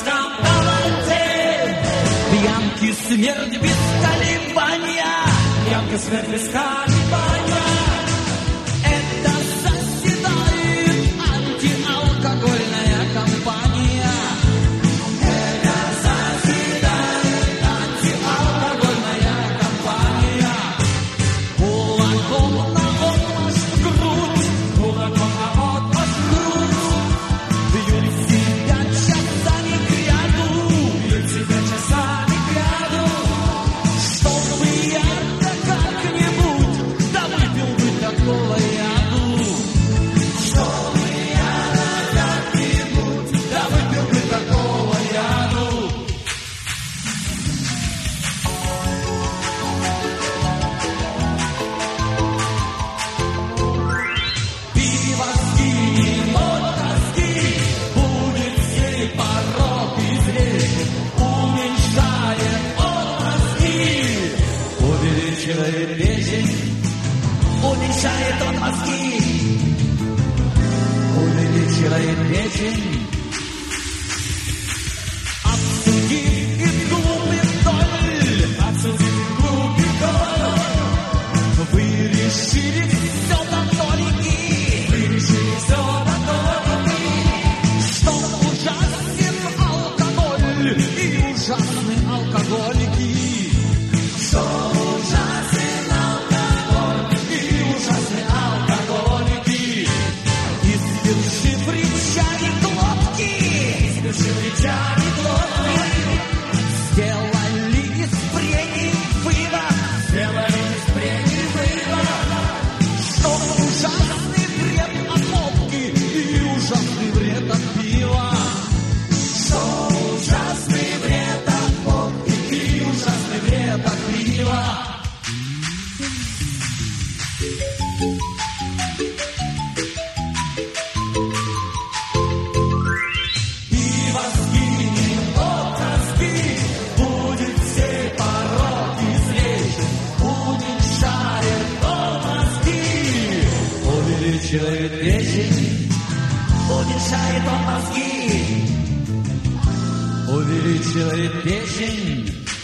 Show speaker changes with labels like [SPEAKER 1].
[SPEAKER 1] Пьянки, смерть без колебания. Пьянка, смерть без колебания. Это заседает антиалкогольная компания. Это заседает антиалкогольная компания. Кулаком на отмашь в грудь. Кулаком на отмашь в грудь. Бьют себя часами кряду. Бьют себя часами кряду. Чтобы я да как-нибудь да выпил бы такого яду. Чтобы я да как-нибудь да выпил бы такого яду. Пиво скинет от тоски, будет сей порог излечен, уменьшает от тоски, увеличивает печень, уменьшает от тоски, увеличивает печень. Обсудив и глупый вдоль, обсудив и глупый вдоль, вы решили все до толики, вы решили все до толики, что ужасен алкоголь и ужасны алкоголики, что ужасен алкоголь и ужасны алкоголики, и свершив речами глотки, сделали из прений вывод, что ужасный вред от водки и ужасный вред от пива. Что ужасный вред от водки и ужасный вред от пива. Пиво скинет от тоски, будет сей порог излечен, уменьшает от тоски, увеличивает печень, уменьшает от тоски, увеличивает печень.